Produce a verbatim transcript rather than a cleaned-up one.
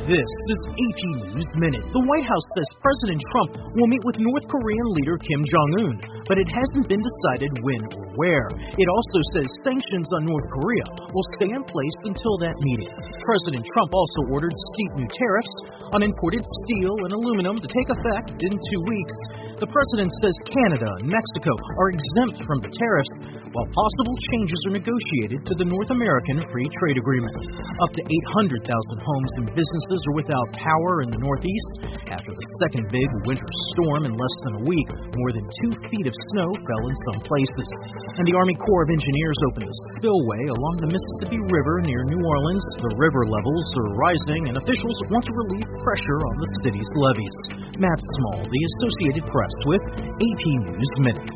This is A P News Minute. The White House says President Trump will meet with North Korean leader Kim Jong-un, but it hasn't been decided when or where. It also says sanctions on North Korea will stay in place until that meeting. President Trump also ordered steep new tariffs on imported steel and aluminum to take effect in two weeks. The president says Canada and Mexico are exempt from the tariffs, while possible changes are negotiated to the North American Free Trade Agreement. Up to eight hundred thousand homes and businesses are without power in the Northeast after the second big winter storm in less than a week. More than two feet of snow fell in some places. And the Army Corps of Engineers opened a spillway along the Mississippi River near New Orleans. The river levels are rising, and officials want to relieve pressure on the city's levees. Matt Small, The Associated Press, with A P News Minute.